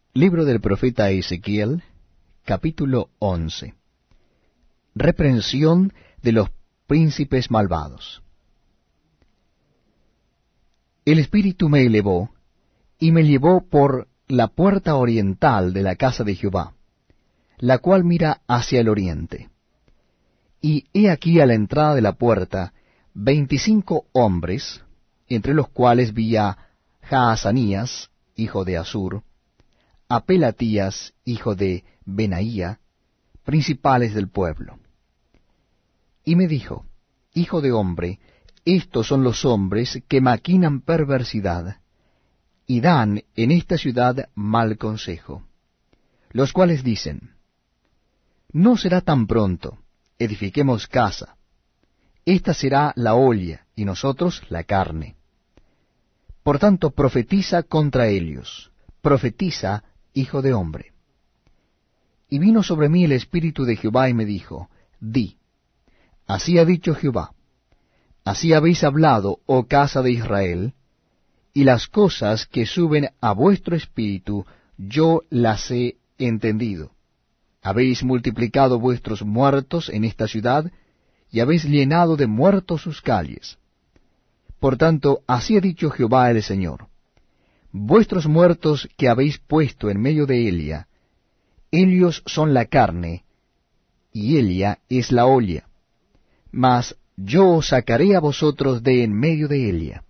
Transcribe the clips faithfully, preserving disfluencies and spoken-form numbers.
Libro del profeta Ezequiel, capítulo once. Reprensión de los príncipes malvados. El Espíritu me elevó, y me llevó por la puerta oriental de la casa de Jehová, la cual mira hacia el oriente. Y he aquí a la entrada de la puerta veinticinco hombres, entre los cuales vi a Jaazanías, hijo de Azur, a Pelatías, hijo de Benaía, principales del pueblo. Y me dijo, Hijo de hombre, estos son los hombres que maquinan perversidad, y dan en esta ciudad mal consejo, los cuales dicen, No será tan pronto, edifiquemos casa, esta será la olla, y nosotros la carne. Por tanto, profetiza contra ellos, profetiza, hijo de hombre. Y vino sobre mí el Espíritu de Jehová, y me dijo, Di, así ha dicho Jehová, así habéis hablado, oh casa de Israel, y las cosas que suben a vuestro espíritu, yo las he entendido. Habéis multiplicado vuestros muertos en esta ciudad, y habéis llenado de muertos sus calles. Por tanto, así ha dicho Jehová el Señor, vuestros muertos que habéis puesto en medio de Elia, ellos son la carne, y Elia es la olla, mas yo os sacaré a vosotros de en medio de Elia.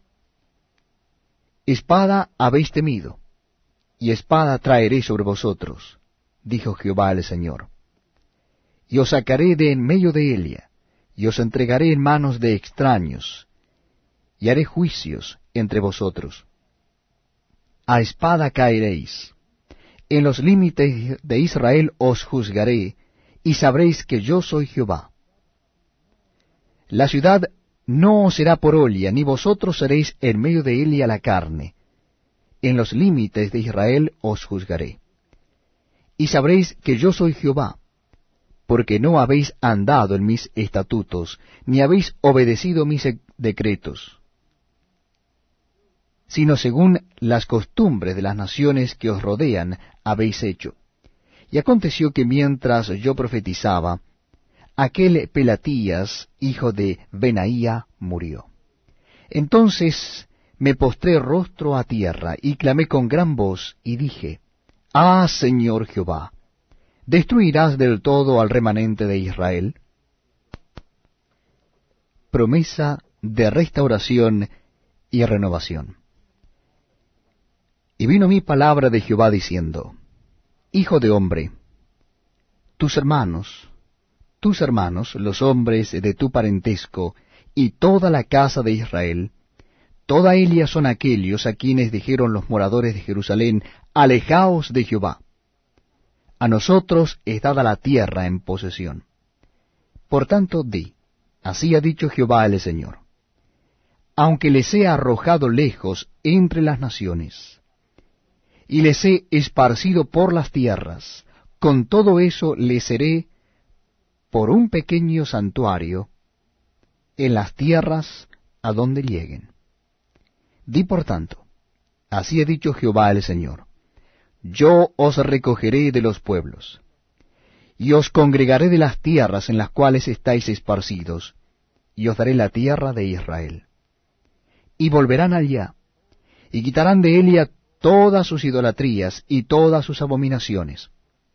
Espada habéis temido, y espada traeré sobre vosotros, dijo Jehová el Señor. Y os sacaré de en medio de Elia, y os entregaré en manos de extraños, y haré juicios entre vosotros. A espada caeréis. En los límites de Israel os juzgaré, y sabréis que yo soy Jehová. La ciudad no os será por olla, ni vosotros seréis en medio de Elia la carne. En los límites de Israel os juzgaré. Y sabréis que yo soy Jehová, porque no habéis andado en mis estatutos, ni habéis obedecido mis decretos, sino según las costumbres de las naciones que os rodean habéis hecho. Y aconteció que mientras yo profetizaba, aquel Pelatías, hijo de Benaía, murió. Entonces me postré rostro a tierra, y clamé con gran voz, y dije, Ah, Señor Jehová, ¿destruirás del todo al remanente de Israel? Promesa de restauración y renovación. Y vino mi palabra de Jehová diciendo, Hijo de hombre, tus hermanos, tus hermanos, los hombres de tu parentesco, y toda la casa de Israel, toda ella son aquellos a quienes dijeron los moradores de Jerusalén, Alejaos de Jehová. A nosotros es dada la tierra en posesión. Por tanto, di, así ha dicho Jehová el Señor, aunque les he arrojado lejos entre las naciones, y les he esparcido por las tierras, con todo eso les seré por un pequeño santuario en las tierras a donde lleguen. Di por tanto, así ha dicho Jehová el Señor, yo os recogeré de los pueblos, y os congregaré de las tierras en las cuales estáis esparcidos, y os daré la tierra de Israel. Y volverán allá, y quitarán de Elia todas sus idolatrías y todas sus abominaciones.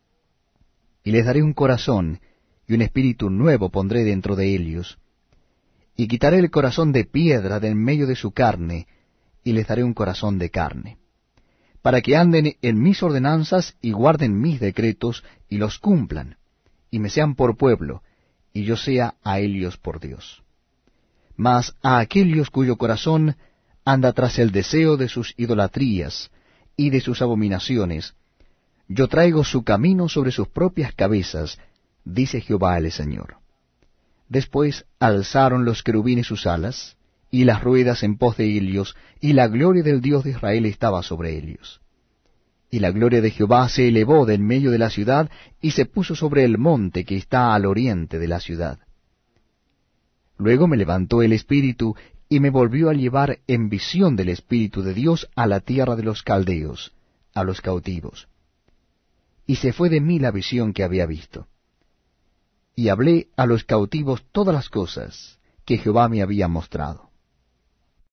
Y les daré un corazón, y un espíritu nuevo pondré dentro de ellos, y quitaré el corazón de piedra de en medio de su carne, y les daré un corazón de carne, para que anden en mis ordenanzas y guarden mis decretos, y los cumplan, y me sean por pueblo, y yo sea a ellos por Dios. Mas a aquellos cuyo corazón anda tras el deseo de sus idolatrías y de sus abominaciones, yo traigo su camino sobre sus propias cabezas, dice Jehová el Señor. Después alzaron los querubines sus alas, y las ruedas en pos de ellos, y la gloria del Dios de Israel estaba sobre ellos. Y la gloria de Jehová se elevó de en medio de la ciudad, y se puso sobre el monte que está al oriente de la ciudad. Luego me levantó el Espíritu, y me volvió a llevar en visión del Espíritu de Dios a la tierra de los caldeos, a los cautivos. y se fue de mí la visión que había visto. Y hablé a los cautivos todas las cosas que Jehová me había mostrado.